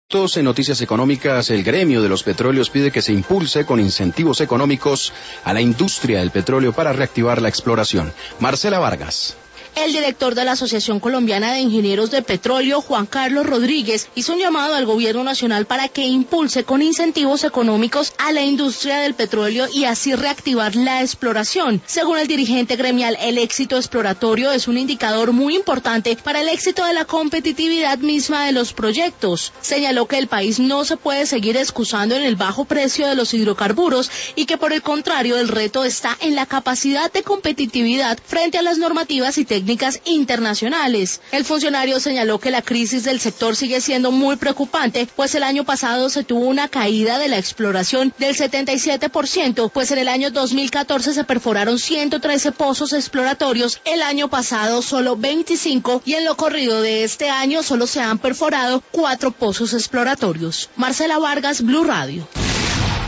En noticias económicas, el gremio de los petróleos pide que se impulse con incentivos económicos a la industria del petróleo para reactivar la exploración. Marcela Vargas. El director de la Asociación Colombiana de Ingenieros de Petróleo, Juan Carlos Rodríguez, hizo un llamado al gobierno nacional para que impulse con incentivos económicos a la industria del petróleo y así reactivar la exploración. Según el dirigente gremial, el éxito exploratorio es un indicador muy importante para el éxito de la competitividad misma de los proyectos. Señaló que el país no se puede seguir excusando en el bajo precio de los hidrocarburos y que por el contrario el reto está en la capacidad de competitividad frente a las normativas y técnicas internacionales. El funcionario señaló que la crisis del sector sigue siendo muy preocupante, pues el año pasado se tuvo una caída de la exploración del 77%, pues en el año 2014 se perforaron 113 pozos exploratorios, el año pasado solo 25 y en lo corrido de este año solo se han perforado 4 pozos exploratorios. Marcela Vargas, Blue Radio.